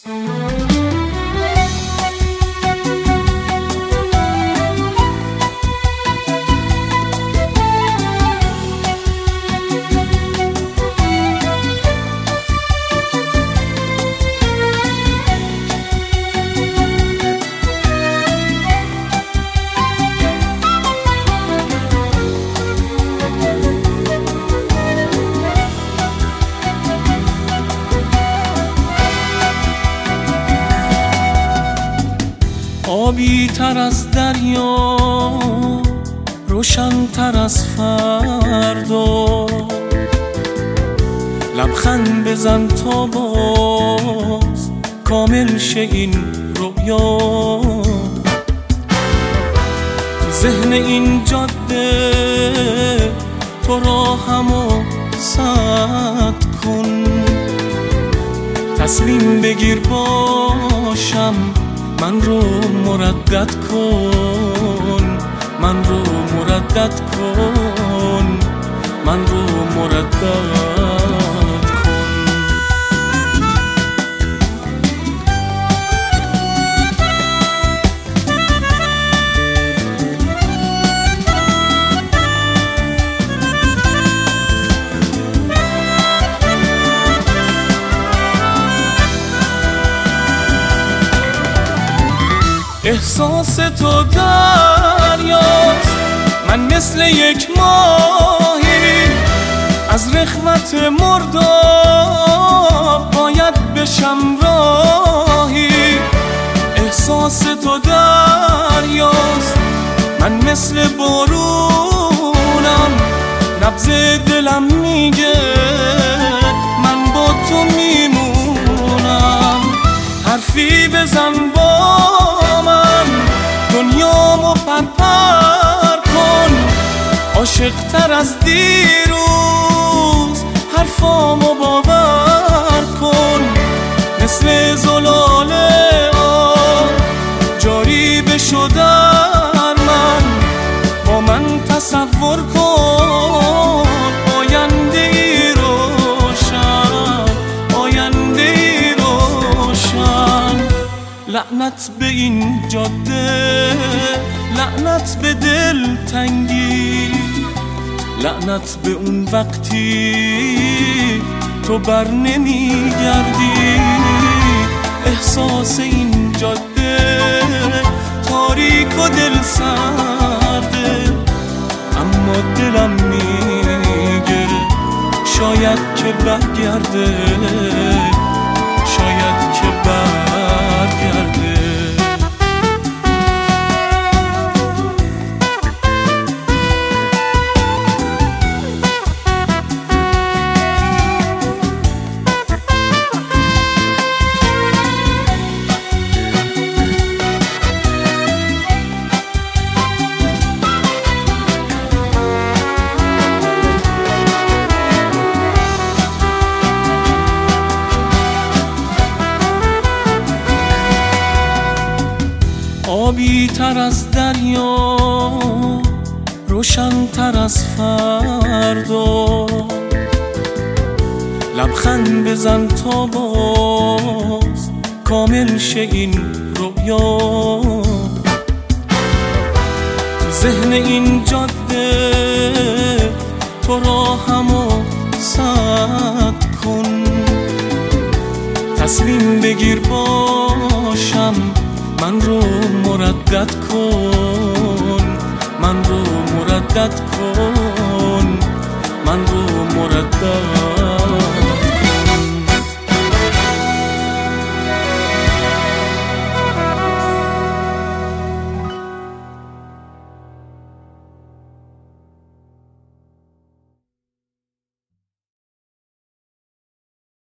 آبی تر از دریا، روشن تر از فردا، لبخند بزن تا باز کامل شه این رؤیا. ذهن این جاده تو راهمو سد کن، تسلیم بگیر باشم من رو مردد کن، من رو مردد کن، من رو مردد کن. احساس تو دریاست، من مثل یک ماهی از رخوت مرداب باید بشم راهی. احساس تو دریاست، من مثل بارونم، نبض دلم میگه من با تو میمونم. حرفی بزن با من، دنیامو پرپر کن، عاشق تر از دیروز حرفامو باور کن. مثل زلال آب جاری بشو در من، با من تصور کن آینده ای روشن، آینده ای روشن. لعنت به این جاده، لعنت به دل تنگی، لعنت به اون وقتی تو بر نمی گردی. احساس این جاده تاریک و دل سرده، اما دلم میگه شاید که برگرده، شاید که برگرده. آبی تر از دریا، روشن تر از فردا، لبخند بزن تا باز کامل شه این رؤیا. ذهن این جاده تو راهمو سد کن، تسلیم بگیر باشم من رو مردد کن، من رو مردد کن، من رو مردد